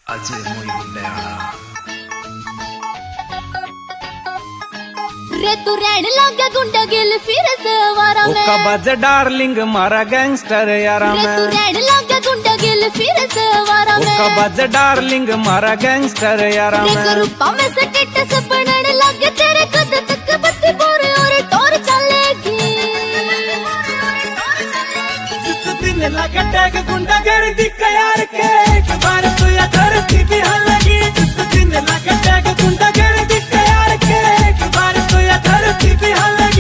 अजय मोई बुल्लेआड़ा रे तू रहने लगा गुंडा गिल फिर सवारा में ओका बज डार्लिंग मारा गैंगस्टर यारा रे में तू रहने लगा गुंडा गिल फिर सवारा में ओका बज डार्लिंग मारा गैंगस्टर यारा रे में रूपा में से टिट्स बनने लगे तेरे कद तक बत्ती बोरे और टोर चलेगी जिस दिन लगा टैग गुंडा गर्दी यार के एक बार तो या धरती भी हलगी जिस दिन लगा टैग गुंडा गर्दी यार के एक बार तो या धरती भी हलगी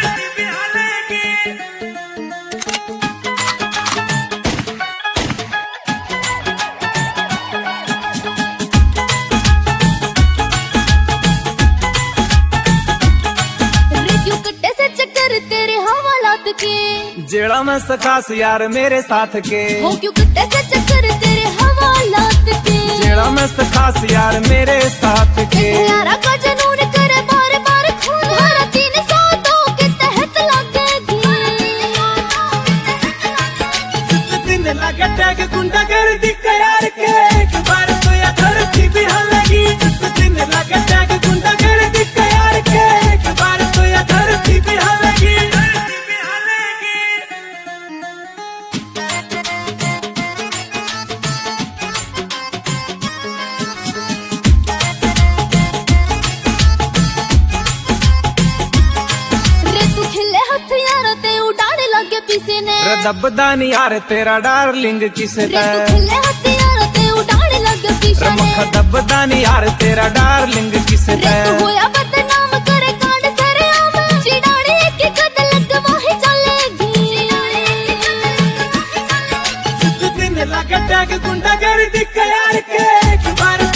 तेरे हवालात के जेड़ा में सखास यार मेरे साथ के हो क्यों कट्टे से चक्कर तेरे हवालात के जेड़ा में सखास यार मेरे साथ के यारा का जनून करे बार बार खून हरा 302 के तहत लगेगी जिस दिन लगा टैग गुंडा गर्दी यार के एक बार तो या धरती भी हलगी जिस दिन लगा टैग गुंडा गर्दी यार के एक बार तो या धरती भी हलगी दबदानी यार तेरा डार्लिंग किसे रमख दबदानी यार तेरा डार्लिंग किसे होया बदनाम करे कांड सरे आम चिड़ाड़ी की कद लगवाही चलेगी जिस दिन लगा टैग गुंडा गर्दी यार के एक बार